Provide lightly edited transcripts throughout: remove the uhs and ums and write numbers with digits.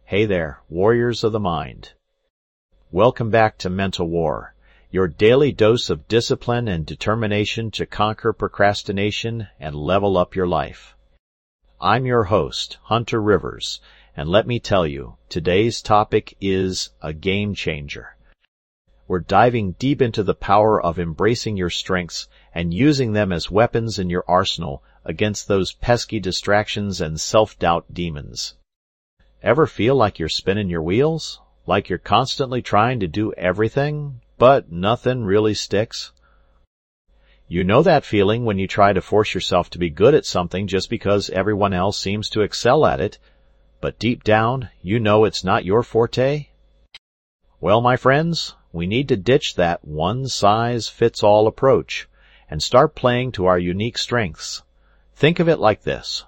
Hey there, warriors of the mind. Welcome back to Mental War, your daily dose of discipline and determination to conquer procrastination and level up your life. I'm your host, Hunter Rivers, and let me tell you, today's topic is a game changer. We're diving deep into the power of embracing your strengths and using them as weapons in your arsenal against those pesky distractions and self-doubt demons. Ever feel like you're spinning your wheels? Like you're constantly trying to do everything, but nothing really sticks? You know that feeling when you try to force yourself to be good at something just because everyone else seems to excel at it, but deep down, you know it's not your forte? Well, my friends, we need to ditch that one-size-fits-all approach and start playing to our unique strengths. Think of it like this.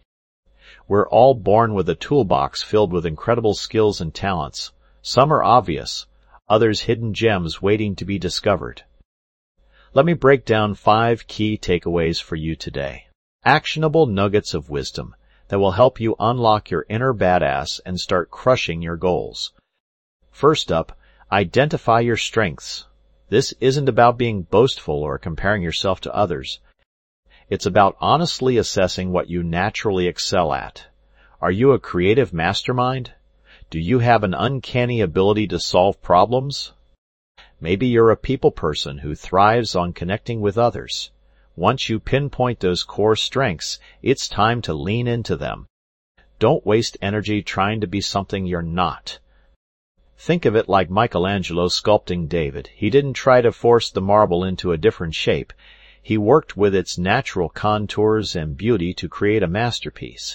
We're all born with a toolbox filled with incredible skills and talents. Some are obvious, others hidden gems waiting to be discovered. Let me break down 5 key takeaways for you today. Actionable nuggets of wisdom that will help you unlock your inner badass and start crushing your goals. First up, identify your strengths. This isn't about being boastful or comparing yourself to others. It's about honestly assessing what you naturally excel at. Are you a creative mastermind? Do you have an uncanny ability to solve problems? Maybe you're a people person who thrives on connecting with others. Once you pinpoint those core strengths, it's time to lean into them. Don't waste energy trying to be something you're not. Think of it like Michelangelo sculpting David. He didn't try to force the marble into a different shape. He worked with its natural contours and beauty to create a masterpiece.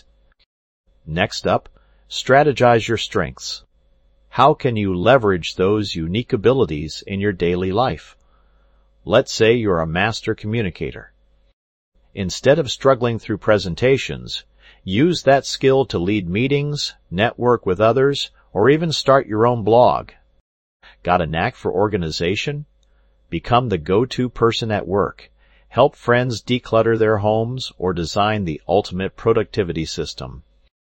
Next up, strategize your strengths. How can you leverage those unique abilities in your daily life? Let's say you're a master communicator. Instead of struggling through presentations, use that skill to lead meetings, network with others, or even start your own blog. Got a knack for organization? Become the go-to person at work. Help friends declutter their homes or design the ultimate productivity system.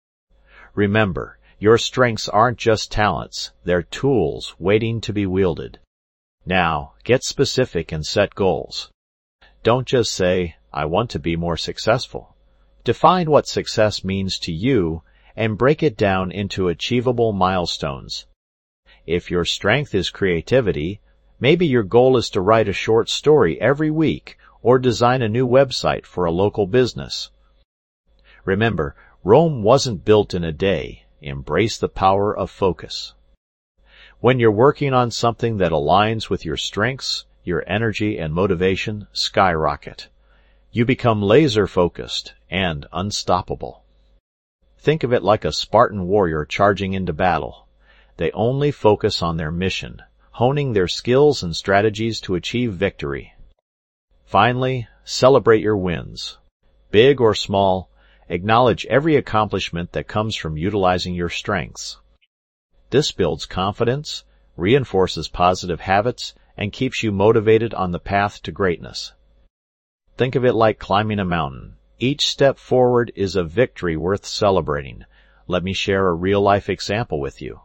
Remember, your strengths aren't just talents, they're tools waiting to be wielded. Now, get specific and set goals. Don't just say, I want to be more successful. Define what success means to you and break it down into achievable milestones. If your strength is creativity, maybe your goal is to write a short story every week or design a new website for a local business. Remember, Rome wasn't built in a day. Embrace the power of focus. When you're working on something that aligns with your strengths, your energy and motivation skyrocket. You become laser-focused and unstoppable. Think of it like a Spartan warrior charging into battle. They only focus on their mission, honing their skills and strategies to achieve victory. Finally, celebrate your wins. Big or small, acknowledge every accomplishment that comes from utilizing your strengths. This builds confidence, reinforces positive habits, and keeps you motivated on the path to greatness. Think of it like climbing a mountain. Each step forward is a victory worth celebrating. Let me share a real-life example with you.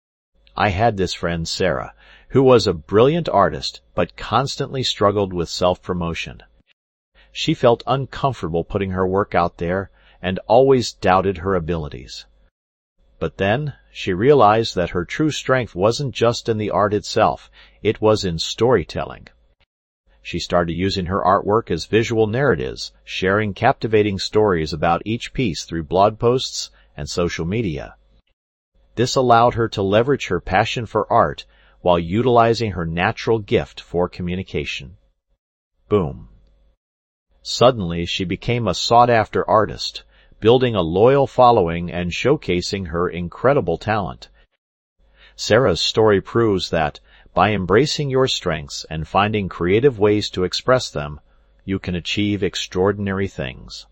I had this friend, Sarah, who was a brilliant artist but constantly struggled with self-promotion. She felt uncomfortable putting her work out there and always doubted her abilities. But then she realized that her true strength wasn't just in the art itself, it was in storytelling. She started using her artwork as visual narratives, sharing captivating stories about each piece through blog posts and social media. This allowed her to leverage her passion for art while utilizing her natural gift for communication. Boom. Suddenly, she became a sought-after artist, building a loyal following and showcasing her incredible talent. Sarah's story proves that, by embracing your strengths and finding creative ways to express them, you can achieve extraordinary things.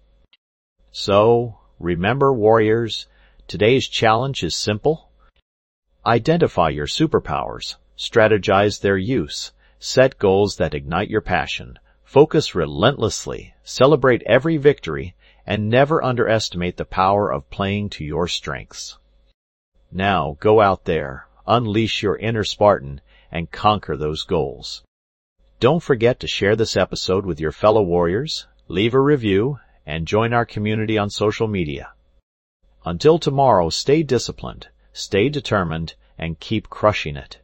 So, remember, warriors, today's challenge is simple. Identify your superpowers, strategize their use, set goals that ignite your passion, focus relentlessly, celebrate every victory, and never underestimate the power of playing to your strengths. Now, go out there, unleash your inner Spartan, and conquer those goals. Don't forget to share this episode with your fellow warriors, leave a review, and join our community on social media. Until tomorrow, stay disciplined, stay determined, and keep crushing it.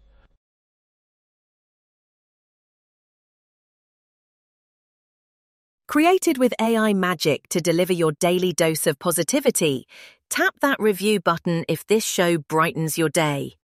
Created with AI magic to deliver your daily dose of positivity, tap that review button if this show brightens your day.